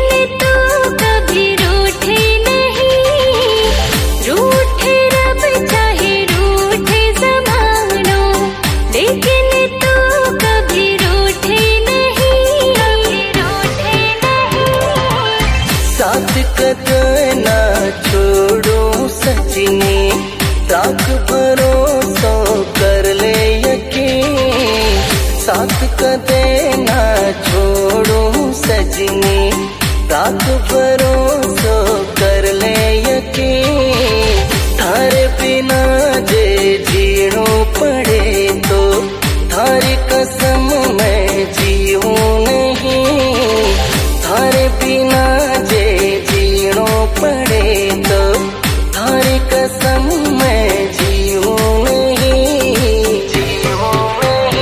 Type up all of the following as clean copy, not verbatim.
तू कभी रूठे नहीं, रूठे रब चाहे रूठे ज़माना, लेकिन तू कभी रूठे नहीं, कभी रूठे नहीं। साथ कदर ना छोड़ो सजनी, राख भरोसा कर ले यकीन। साथ कदे ना छोड़ो सजनी, राख भरोसा कर ले यकीन। थारे बिना जे जीणो पड़े तो थारी कसम मैं जीऊं नहीं। थारे बिना जे जीणो पड़े तो थारी कसम मैं जीऊं नहीं, जीऊं नहीं।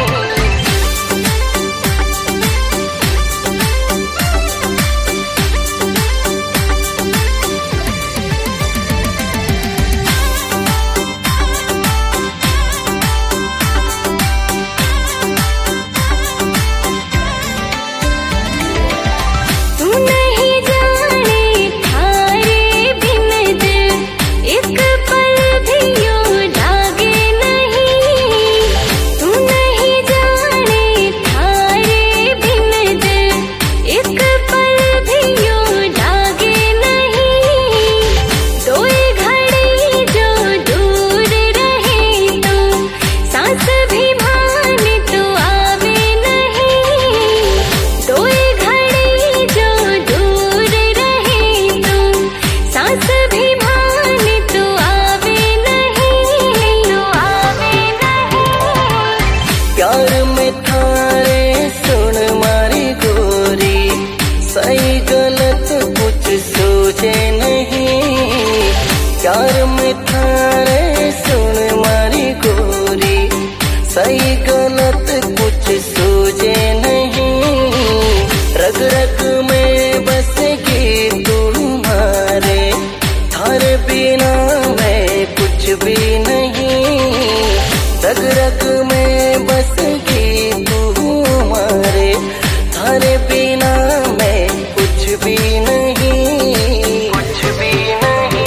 तू नहीं जाने थारे बिन दिल एक पल भी यूं लागे नहीं। तू नहीं जाने थारे बिन दिल एक पल भी यूं लागे नहीं। कोई घड़ी जो दूर रहे तो सांस भी मान तो आवे नहीं। कोई घड़ी जो दूर रहे तो सांस भी मान तो आवे नहीं, तो आवे नहीं। प्यार में थारे सुन मारी गोरी, सही गलत कुछ सोचे नहीं। प्यार में थारे सुन मारी गोरी, सही गलत कुछ सोचे नहीं। रग रग में बसेगी तुम्हारे, थारे बिना मैं कुछ भी नहीं। रग रग में बसेगी तुम्हारे, थारे बिना मैं कुछ भी नहीं, कुछ भी नहीं।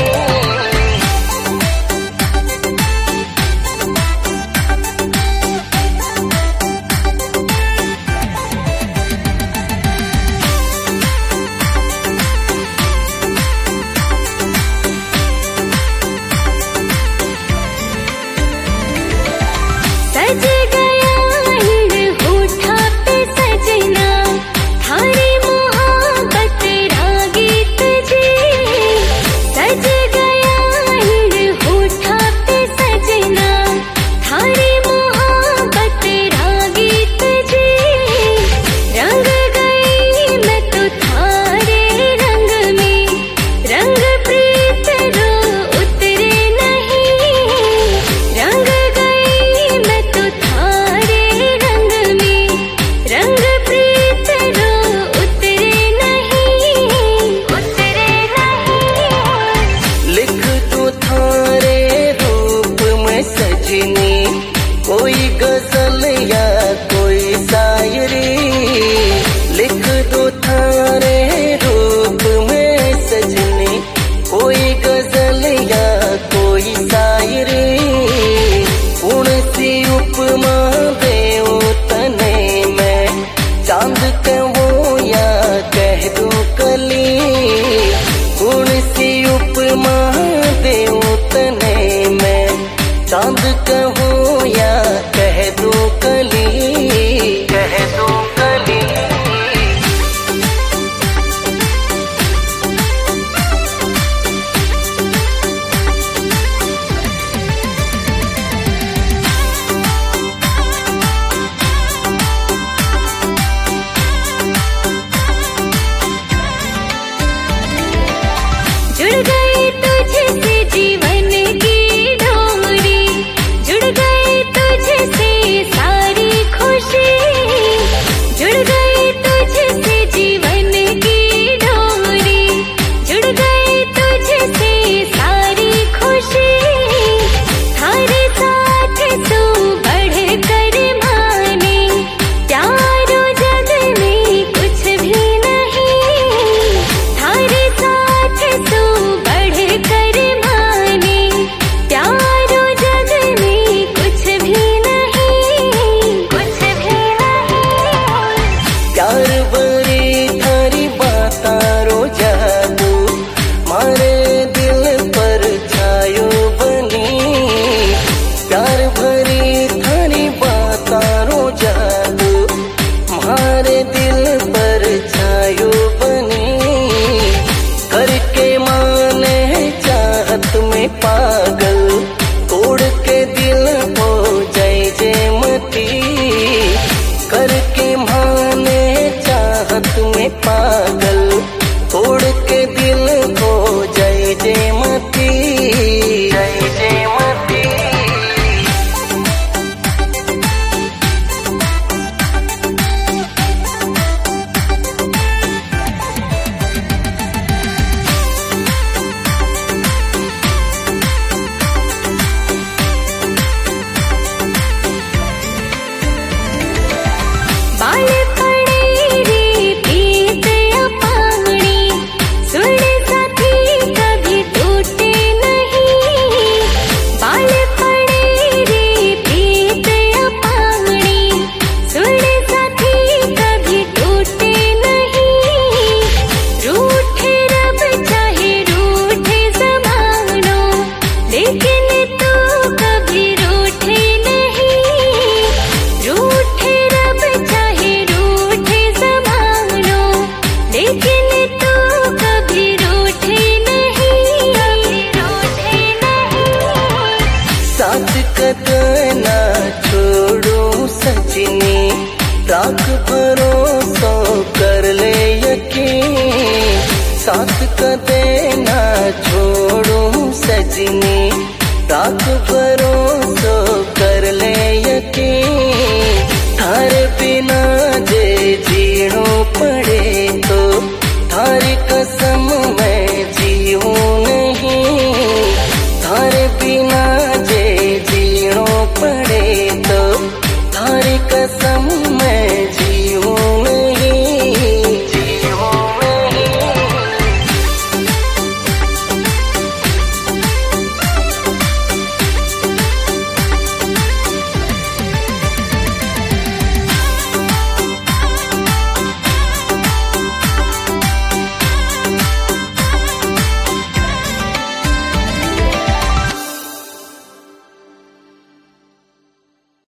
भरोसो कर ले यकीन, साथ कदे ना छोड़ूं सजनी, रात भरोसो कर ले यकीन, थारे बिना जे जीणो पड़े।